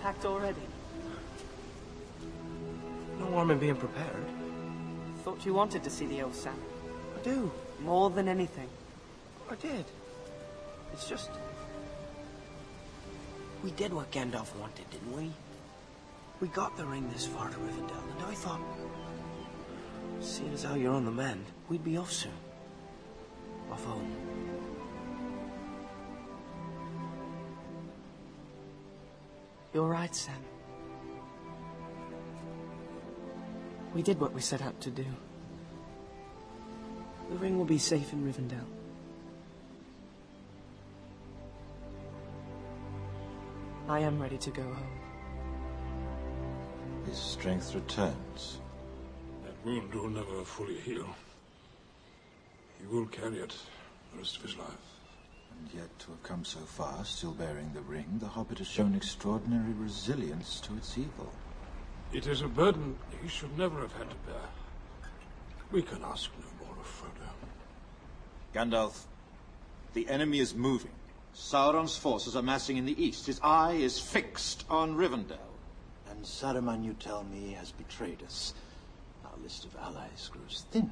packed already? No harm in being prepared. Thought you wanted to see the elves, Sam. I do. More than anything. I did. It's just... We did what Gandalf wanted, didn't we? We got the ring this far to Rivendell, and I thought... Seeing as how you're on the mend, we'd be off soon. Off home. You're right, Sam. We did what we set out to do. The ring will be safe in Rivendell. I am ready to go home. His strength returns. That wound will never fully heal. He will carry it the rest of his life. And yet, to have come so far, still bearing the ring, the Hobbit has shown extraordinary resilience to its evil. It is a burden he should never have had to bear. We can ask no more of Frodo. Gandalf, the enemy is moving. Sauron's forces are massing in the east. His eye is fixed on Rivendell. And Saruman, you tell me, has betrayed us. Our list of allies grows thin.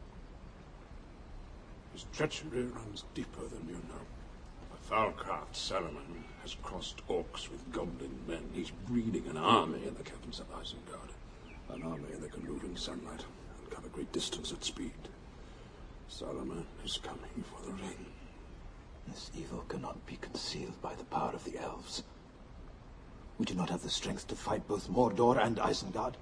His treachery runs deeper than you know. The Thalcraft Saruman has crossed orcs with goblin men. He's breeding an army in the caverns of Isengard. An army that can move in sunlight and cover great distance at speed. Saruman is coming for the ring. This evil cannot be concealed by the power of the elves. We do not have the strength to fight both Mordor and Isengard.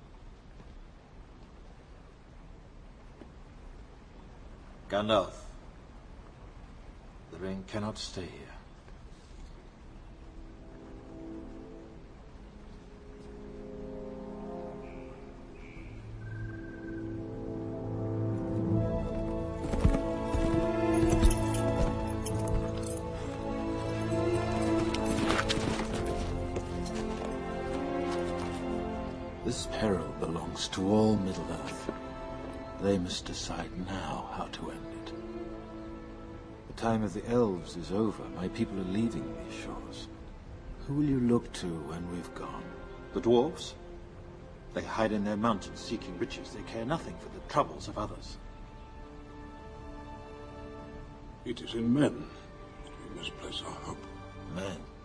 Gandalf, the ring cannot stay here. This peril belongs to all Middle-earth. They must decide now how to end it. The time of the elves is over. My people are leaving these shores. Who will you look to when we've gone? The dwarves? They hide in their mountains seeking riches. They care nothing for the troubles of others. It is in men we must place our hope. Men?